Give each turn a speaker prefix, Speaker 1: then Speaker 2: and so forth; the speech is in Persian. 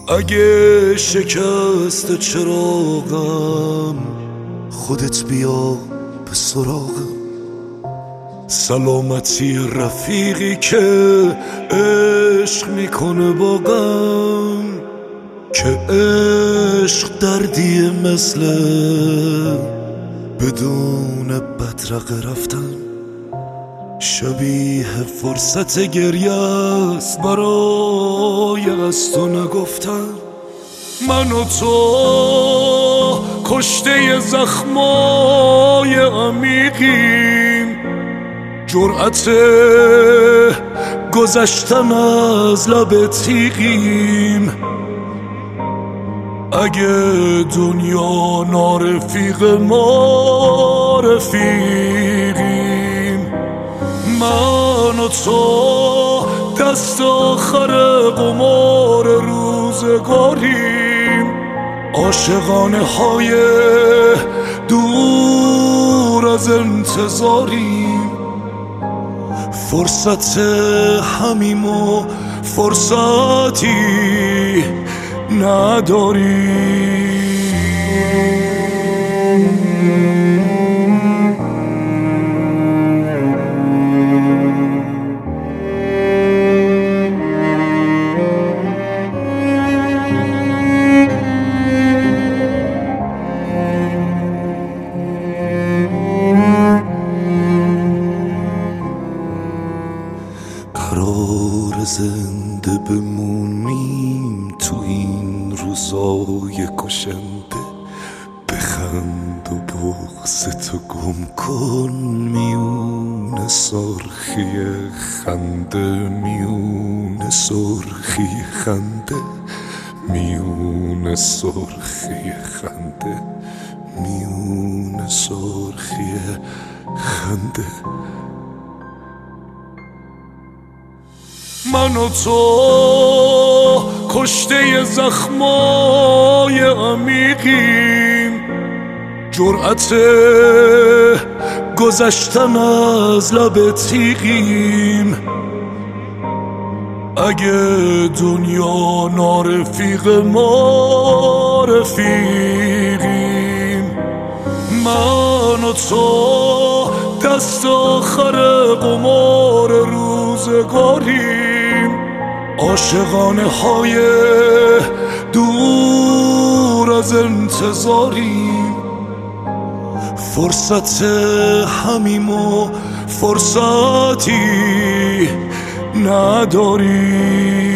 Speaker 1: اگه شکست چراغم خودت بیا به سراغم. سلامتی رفیقی که عشق میکنه با غم، که عشق دردی مثل بدون بدرقه رفتن. شبیه فرصت گریه است برای از تو نگفتن. من و تو کشته زخمای عمیقیم، جرأت گذشتن از لب تیغیم. اگه دنیا نارفیق ما رفیقیم، من و تو دست آخر قمار روزگاریم. عاشقانه های دور از انتظاریم. فرصت همیم و فرصتی نداریم. قرار زنده بمونیم تو این روزای کشنده. بخند و بغضتو گم کن میون سرخی خنده، میون سرخی خنده، میون سرخی خنده، میون سرخی خنده. من و تو کشته زخمای عمیقیم، جرأت گذشتن از لب تیغیم. اگه دنیا نارفیق ما رفیقیم، من و تو دست آخر قمار روزگاریم. عاشقانه های دور از انتظاریم. فرصت همیم و فرصتی نداریم.